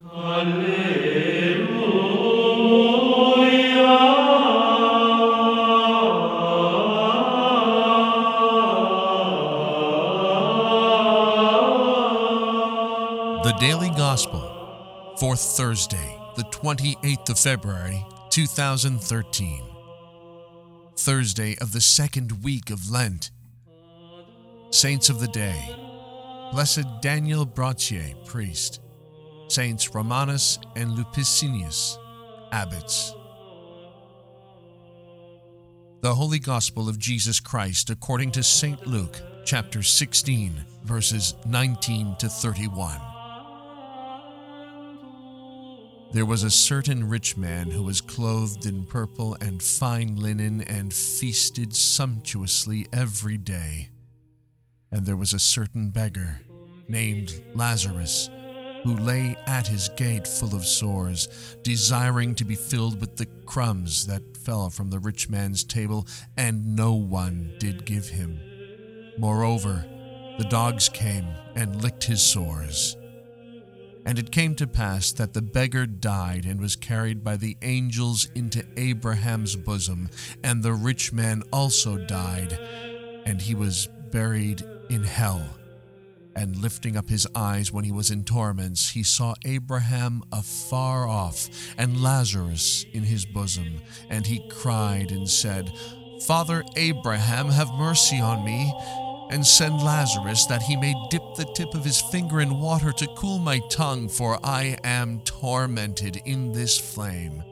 The Daily Gospel, for Thursday, the 28th of February, 2013. Thursday of the second week of Lent. Saints of the Day. Blessed Daniel Brottier, priest. Saints Romanus and Lupicinius, abbots. The Holy Gospel of Jesus Christ according to St. Luke, chapter 16, verses 19 to 31. There was a certain rich man who was clothed in purple and fine linen and feasted sumptuously every day. And there was a certain beggar named Lazarus, who lay at his gate full of sores, desiring to be filled with the crumbs that fell from the rich man's table, and no one did give him. Moreover, the dogs came and licked his sores. And it came to pass that the beggar died and was carried by the angels into Abraham's bosom, and the rich man also died, and he was buried in hell. And lifting up his eyes when he was in torments, he saw Abraham afar off, and Lazarus in his bosom. And he cried and said, Father Abraham, have mercy on me, and send Lazarus, that he may dip the tip of his finger in water to cool my tongue, for I am tormented in this flame.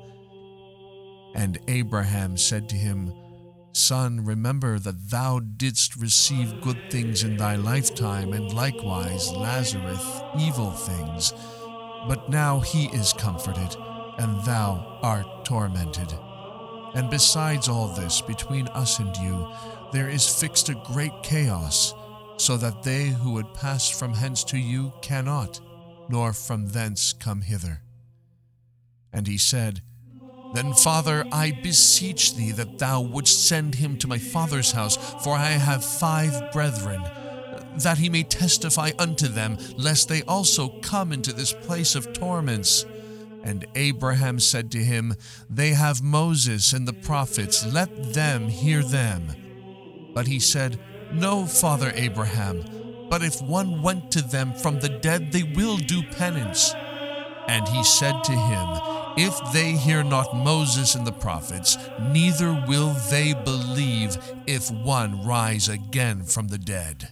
And Abraham said to him, Son, remember that thou didst receive good things in thy lifetime, and likewise Lazarus evil things. But now he is comforted, and thou art tormented. And besides all this, between us and you, there is fixed a great chaos, so that they who would pass from hence to you cannot, nor from thence come hither. And he said, Then, Father, I beseech thee that thou wouldst send him to my father's house, for I have 5 brethren, that he may testify unto them, lest they also come into this place of torments. And Abraham said to him, They have Moses and the prophets, let them hear them. But he said, No, Father Abraham, but if one went to them from the dead, they will do penance. And he said to him, If they hear not Moses and the prophets, neither will they believe if one rise again from the dead.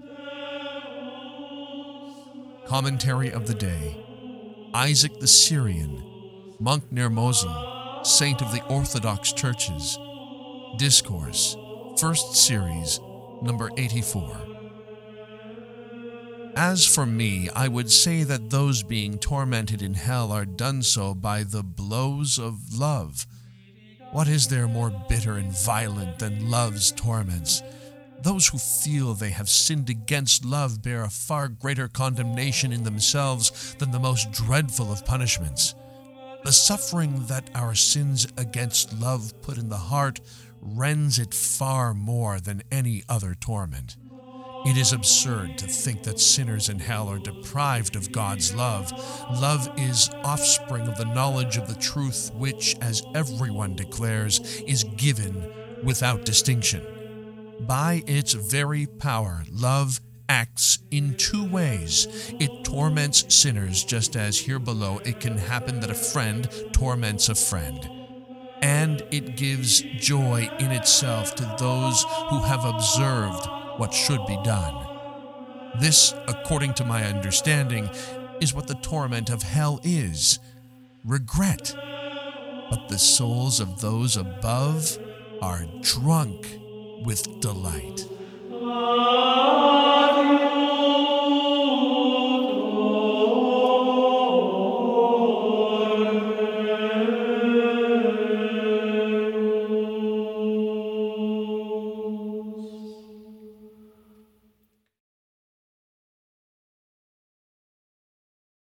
Commentary of the Day. Isaac the Syrian, monk near Mosul, saint of the Orthodox churches. Discourse, first series, number 84. As for me, I would say that those being tormented in hell are done so by the blows of love. What is there more bitter and violent than love's torments? Those who feel they have sinned against love bear a far greater condemnation in themselves than the most dreadful of punishments. The suffering that our sins against love put in the heart rends it far more than any other torment. It is absurd to think that sinners in hell are deprived of God's love. Love is offspring of the knowledge of the truth which, as everyone declares, is given without distinction. By its very power, love acts in 2 ways. It torments sinners, just as here below it can happen that a friend torments a friend. And it gives joy in itself to those who have observed what should be done. This, according to my understanding, is what the torment of hell is: regret. But the souls of those above are drunk with delight.